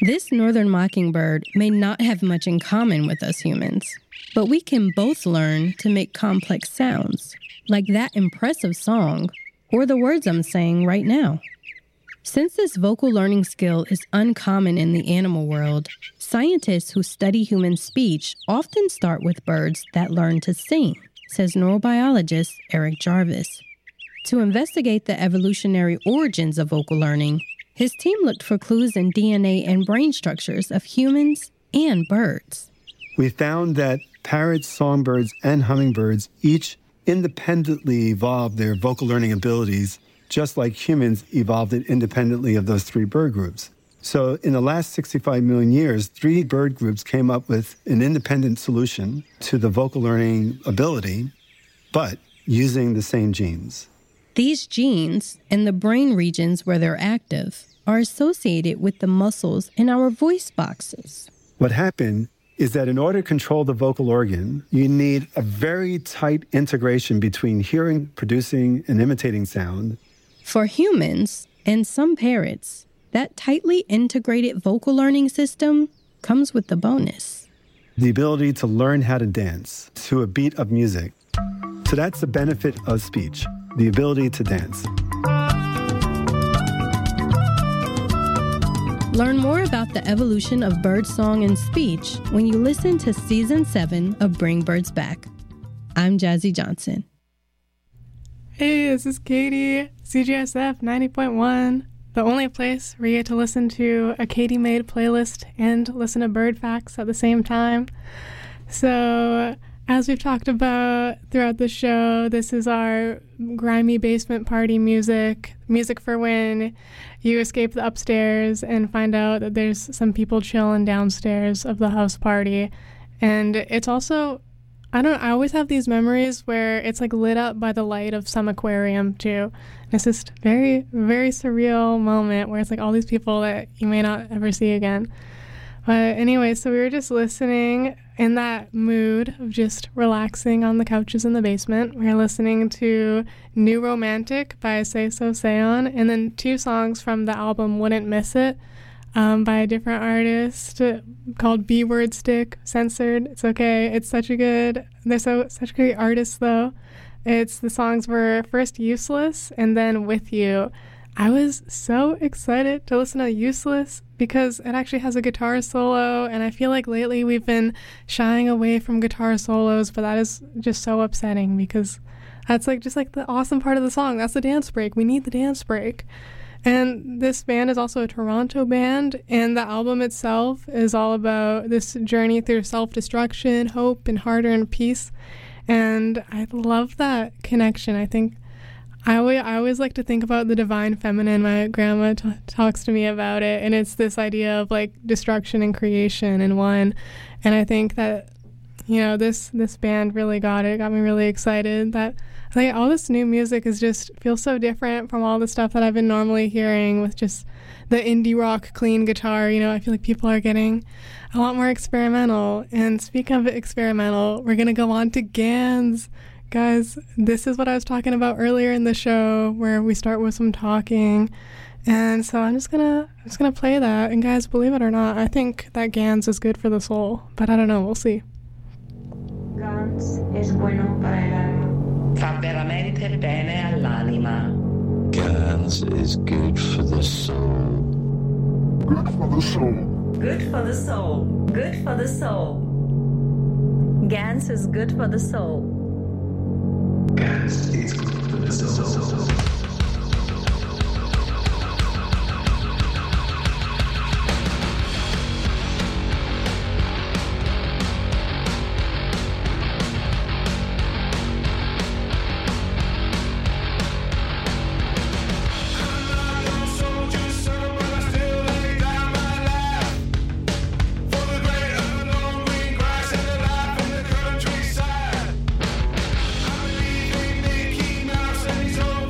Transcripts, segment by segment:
This northern mockingbird may not have much in common with us humans, but we can both learn to make complex sounds, like that impressive song, or the words I'm saying right now. Since this vocal learning skill is uncommon in the animal world, scientists who study human speech often start with birds that learn to sing, says neurobiologist Eric Jarvis. To investigate the evolutionary origins of vocal learning, his team looked for clues in DNA and brain structures of humans and birds. We found that parrots, songbirds, and hummingbirds each independently evolved their vocal learning abilities, just like humans evolved it independently of those three bird groups. So in the last 65 million years, three bird groups came up with an independent solution to the vocal learning ability, but using the same genes. These genes, and the brain regions where they're active, are associated with the muscles in our voice boxes. What happened is that in order to control the vocal organ, you need a very tight integration between hearing, producing, and imitating sound. For humans, and some parrots, that tightly integrated vocal learning system comes with the bonus. The ability to learn how to dance to a beat of music. So that's the benefit of speech, the ability to dance. Learn more about the evolution of birdsong and speech when you listen to Season 7 of Bring Birds Back. I'm Jazzy Johnson. Hey, this is Katie, CJSF 90.1, the only place where you get to listen to a Katie-made playlist and listen to bird facts at the same time. So, as we've talked about throughout the show, this is our grimy basement party music for when you escape the upstairs and find out that there's some people chilling downstairs of the house party. And it's also, I always have these memories where it's like lit up by the light of some aquarium too. And it's just very, very surreal moment where it's like all these people that you may not ever see again. But anyway, so we were just listening in that mood of just relaxing on the couches in the basement. We were listening to New Romantic by Say So Seon, and then two songs from the album Wouldn't Miss It by a different artist called B-Word Stick, Censored. It's okay. It's such great artists though. The songs were first Useless and then With You. I was so excited to listen to Useless because it actually has a guitar solo, and I feel like lately we've been shying away from guitar solos, but that is just so upsetting because that's just the awesome part of the song. That's the dance break. We need the dance break. And this band is also a Toronto band, and the album itself is all about this journey through self-destruction, hope, and hard-earned peace. And I love that connection. I think I always like to think about the divine feminine. My grandma talks to me about it, and it's this idea of destruction and creation in one. And I think that, this band really got it. Got me really excited that all this new music feels so different from all the stuff that I've been normally hearing with just the indie rock clean guitar. I feel like people are getting a lot more experimental. And speaking of experimental, we're gonna go on to GANs. Guys, this is what I was talking about earlier in the show, where we start with some talking. And so I'm just gonna play that. And guys, believe it or not, I think that GANs is good for the soul. But I don't know, we'll see. GANs es bueno para el alma. Fa veramente bene all'anima. GANs is good for the soul. Good for the soul. Good for the soul. Good for the soul. GANs is good for the soul. GANs is good for the soul. He's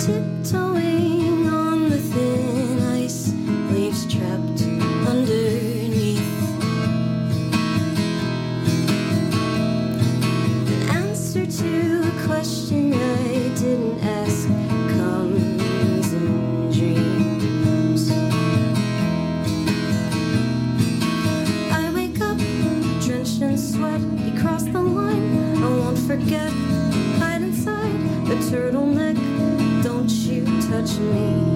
tiptoeing on the thin ice, leaves trapped underneath. An answer to a question I didn't ask comes in dreams. I wake up drenched in sweat. He crossed the line, I won't forget. Hide inside a turtleneck. Don't you touch me.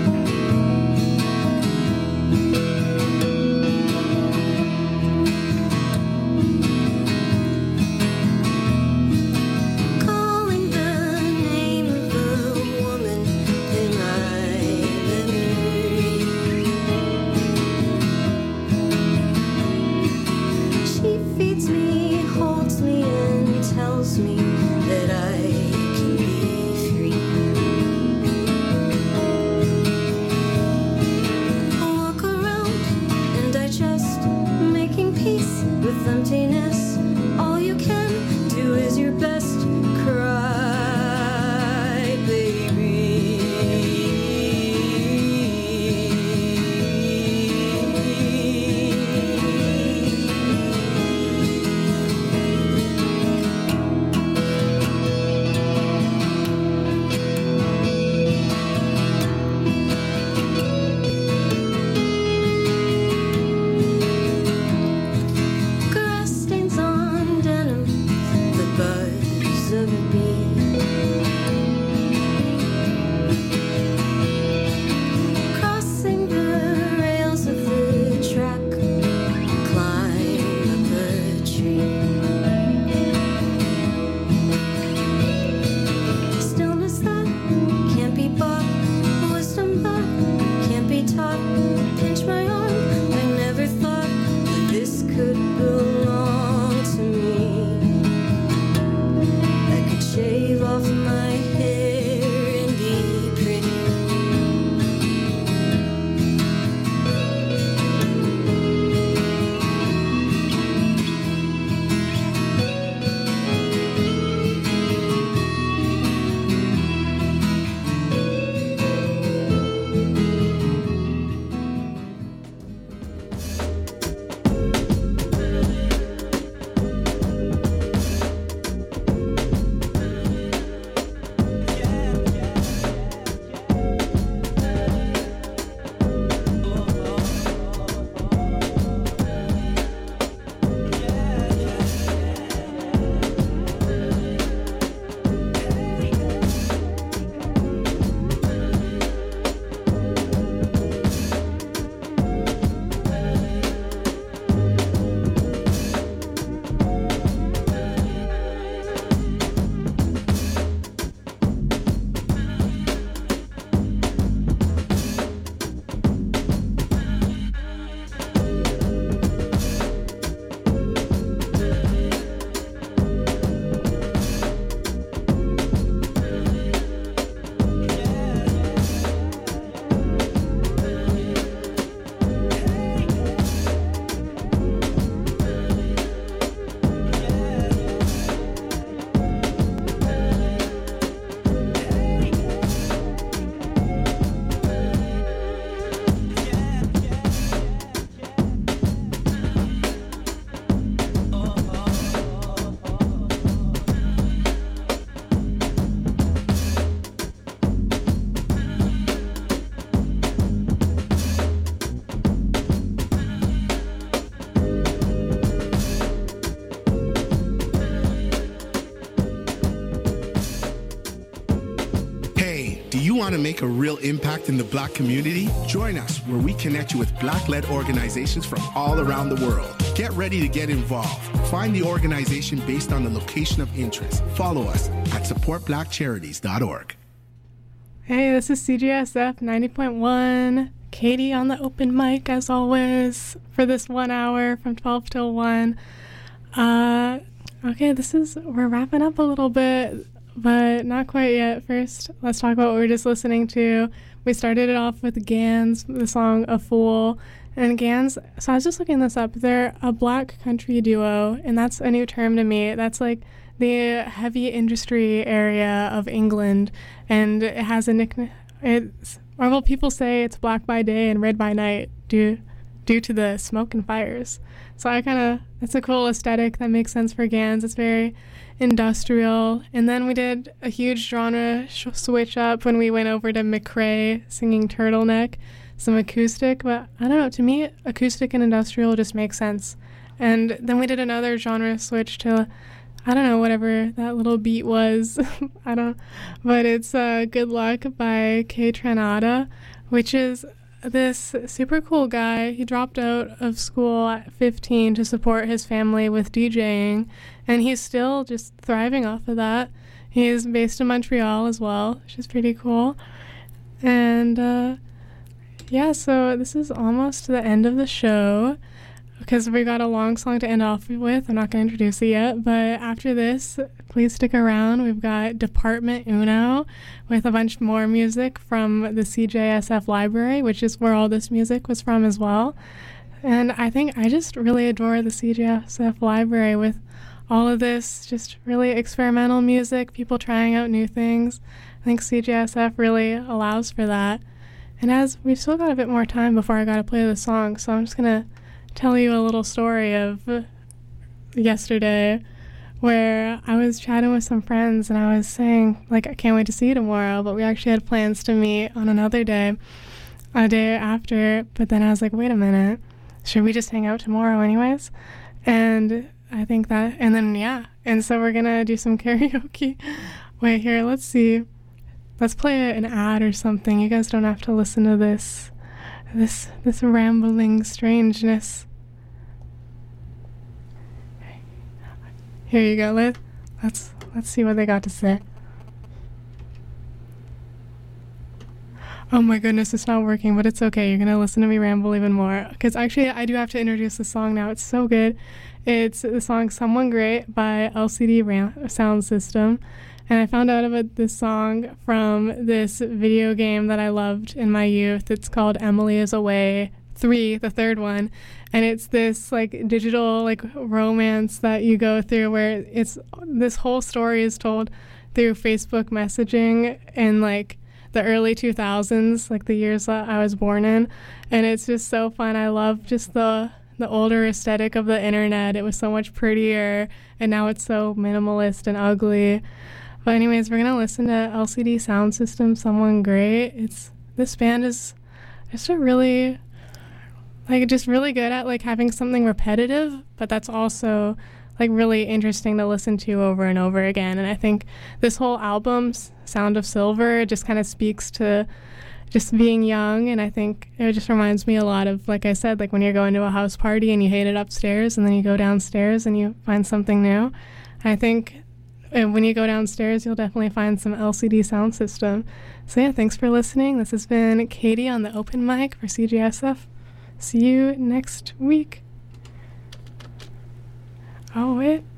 Calling the name of a woman in my memory. She feeds me, holds me, and tells me that I can be free. I walk around and digest, making peace with emptiness. All you can do is your best. Cry, baby. Grass stains on denim, the buzz of a bee. Crossing the rails of the track, climb up a tree. Stillness that can't be bought, wisdom that can't be taught. Pinch my arm, I never thought that this could belong to me. I could shave off my hair and be pretty. Do you want to make a real impact in the Black community? Join us where we connect you with Black-led organizations from all around the world. Get ready to get involved. Find the organization based on the location of interest. Follow us at supportblackcharities.org. Hey, this is CGSF 90.1. Katie on the open mic, as always, for this 1 hour from 12 till 1. Okay, we're wrapping up a little bit, but not quite yet. First, let's talk about what we were just listening to. We started it off with Gans, the song A Fool. And Gans, so I was just looking this up. They're a Black country duo, and that's a new term to me. That's like the heavy industry area of England, and it has a nickname. People say it's black by day and red by night due to the smoke and fires. So it's a cool aesthetic that makes sense for Gans. It's very industrial. And then we did a huge genre switch up when we went over to McRae singing Turtleneck, some acoustic, but I don't know, to me acoustic and industrial just makes sense. And then we did another genre switch to, I don't know, whatever that little beat was. But it's Good Luck by Kay Tranada, which is this super cool guy. He dropped out of school at 15 to support his family with DJing, and he's still just thriving off of that. He's based in Montreal as well, which is pretty cool. And so this is almost the end of the show because we got a long song to end off with. I'm not going to introduce it yet, but after this, please stick around. We've got Department Uno with a bunch more music from the CJSF library, which is where all this music was from as well. And I think I just really adore the CJSF library with all of this just really experimental music, people trying out new things. I think CJSF really allows for that. And as we've still got a bit more time before I got to play the song, so I'm just going to tell you a little story of yesterday where I was chatting with some friends and I was saying, like, I can't wait to see you tomorrow, but we actually had plans to meet on another day, a day after, but then I was like, wait a minute, should we just hang out tomorrow anyways? And I think that, and then, and so we're gonna do some karaoke. Wait, here, let's see. Let's play an ad or something. You guys don't have to listen to this rambling strangeness. Here you go. Let's see what they got to say. Oh my goodness, it's not working, but it's okay. You're gonna listen to me ramble even more. Because actually, I do have to introduce the song now. It's so good. It's the song "Someone Great" by LCD Sound System. And I found out about this song from this video game that I loved in my youth. It's called Emily is Away 3, the third one. And it's this like digital like romance that you go through where this whole story is told through Facebook messaging in like the early 2000s, like the years that I was born in. And it's just so fun. I love just the older aesthetic of the internet. It was so much prettier, and now it's so minimalist and ugly. But anyways, we're gonna listen to LCD Sound System, Someone Great. This band is just really good at like having something repetitive, but that's also like really interesting to listen to over and over again. And I think this whole album, Sound of Silver, just kind of speaks to just being young. And I think it just reminds me a lot of, like I said, like when you're going to a house party and you hate it upstairs and then you go downstairs and you find something new. I think when you go downstairs, you'll definitely find some LCD Sound System. So yeah, thanks for listening. This has been Katie on the open mic for CJSF. See you next week. Oh, wait.